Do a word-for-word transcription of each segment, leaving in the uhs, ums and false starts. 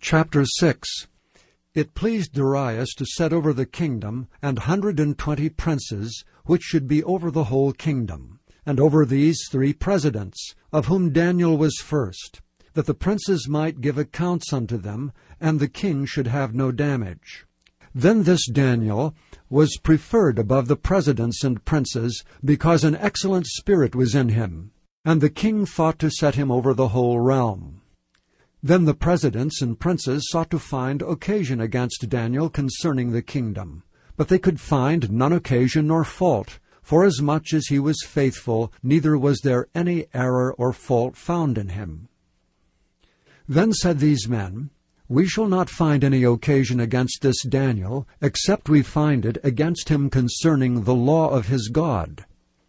Chapter six. It pleased Darius to set over the kingdom an hundred and twenty princes, which should be over the whole kingdom, and over these three presidents, of whom Daniel was first, that the princes might give accounts unto them, and the king should have no damage. Then this Daniel was preferred above the presidents and princes, because an excellent spirit was in him, and the king thought to set him over the whole realm. Then the presidents and princes sought to find occasion against Daniel concerning the kingdom. But they could find none occasion nor fault, forasmuch as he was faithful, neither was there any error or fault found in him. Then said these men, We shall not find any occasion against this Daniel, except we find it against him concerning the law of his God.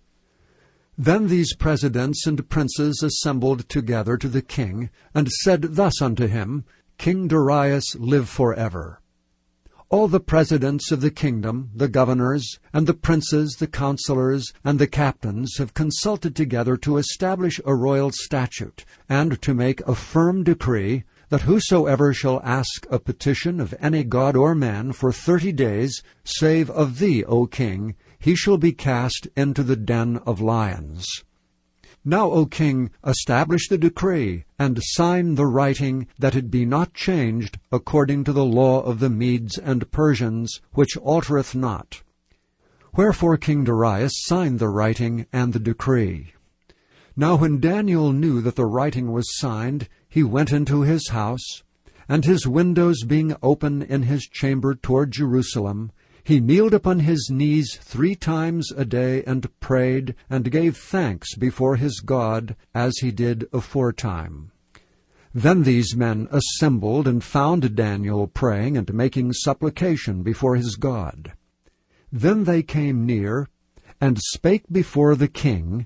Then these presidents and princes assembled together to the king, and said thus unto him, King Darius, live forever. All the presidents of the kingdom, the governors, and the princes, the counselors, and the captains have consulted together to establish a royal statute, and to make a firm decree, that whosoever shall ask a petition of any god or man for thirty days, save of thee, O king, he shall be cast into the den of lions. Now, O king, establish the decree, and sign the writing, that it be not changed according to the law of the Medes and Persians, which altereth not. Wherefore King Darius signed the writing and the decree. Now when Daniel knew that the writing was signed, he went into his house, and his windows being open in his chamber toward Jerusalem, he kneeled upon his knees three times a day, and prayed, and gave thanks before his God, as he did aforetime. Then these men assembled, and found Daniel praying and making supplication before his God. Then they came near, and spake before the king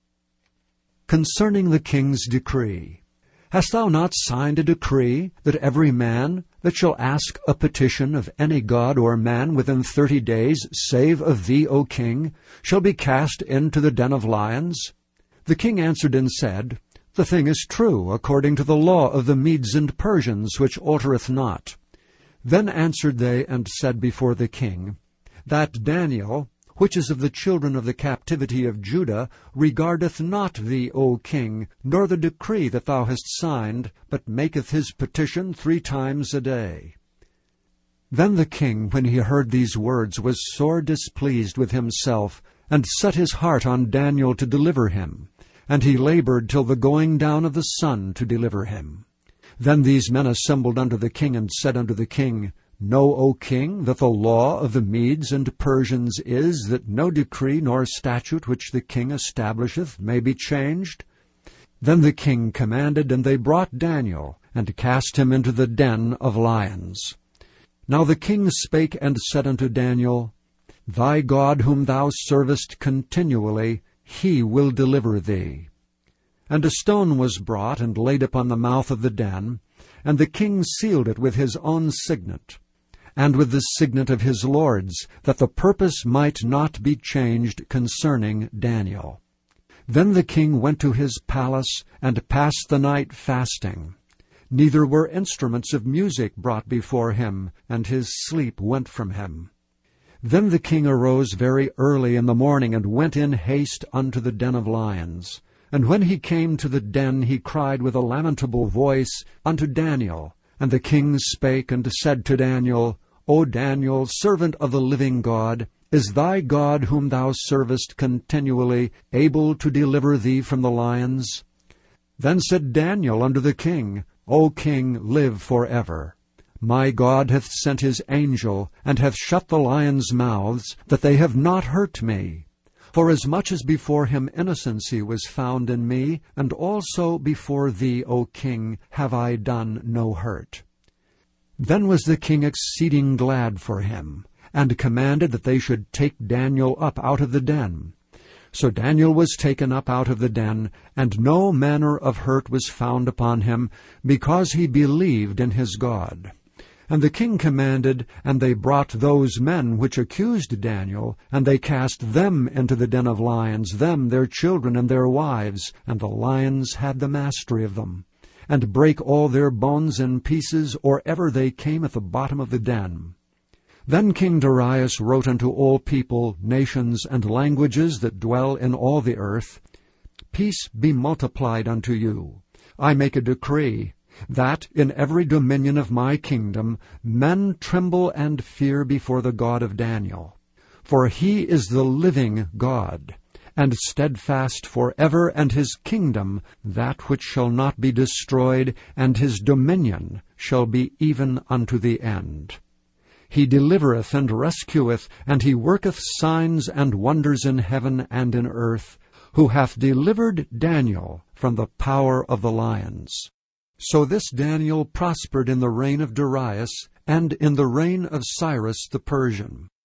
concerning the king's decree. Hast thou not signed a decree, that every man that shall ask a petition of any god or man within thirty days, save of thee, O king, shall be cast into the den of lions? The king answered and said, The thing is true, according to the law of the Medes and Persians, which altereth not. Then answered they and said before the king, That Daniel, which is of the children of the captivity of Judah, regardeth not thee, O king, nor the decree that thou hast signed, but maketh his petition three times a day. Then the king, when he heard these words, was sore displeased with himself, and set his heart on Daniel to deliver him. And he labored till the going down of the sun to deliver him. Then these men assembled unto the king, and said unto the king, Know, O king, that the law of the Medes and Persians is, that no decree nor statute which the king establisheth may be changed. Then the king commanded, and they brought Daniel, and cast him into the den of lions. Now the king spake and said unto Daniel, Thy God whom thou servest continually, he will deliver thee. And a stone was brought, and laid upon the mouth of the den, and the king sealed it with his own signet, and with the signet of his lords, that the purpose might not be changed concerning Daniel. Then the king went to his palace, and passed the night fasting. Neither were instruments of music brought before him, and his sleep went from him. Then the king arose very early in the morning, and went in haste unto the den of lions. And when he came to the den, he cried with a lamentable voice unto Daniel. And the king spake and said to Daniel, O Daniel, servant of the living God, is thy God whom thou servest continually able to deliver thee from the lions? Then said Daniel unto the king, O king, live forever. My God hath sent his angel, and hath shut the lions' mouths, that they have not hurt me. For as much as before him innocency was found in me, and also before thee, O king, have I done no hurt. Then was the king exceeding glad for him, and commanded that they should take Daniel up out of the den. So Daniel was taken up out of the den, and no manner of hurt was found upon him, because he believed in his God. And the king commanded, and they brought those men which accused Daniel, and they cast them into the den of lions, them, their children, and their wives, and the lions had the mastery of them. and brake all their bones in pieces, or ever they came at the bottom of the den. Then King Darius wrote unto all people, nations, and languages that dwell in all the earth, Peace be multiplied unto you. I make a decree, that in every dominion of my kingdom men tremble and fear before the God of Daniel. For he is the living God, and steadfast for ever, and his kingdom that which shall not be destroyed, and his dominion shall be even unto the end. He delivereth and rescueth, and he worketh signs and wonders in heaven and in earth, who hath delivered Daniel from the power of the lions. So this Daniel prospered in the reign of Darius, and in the reign of Cyrus the Persian.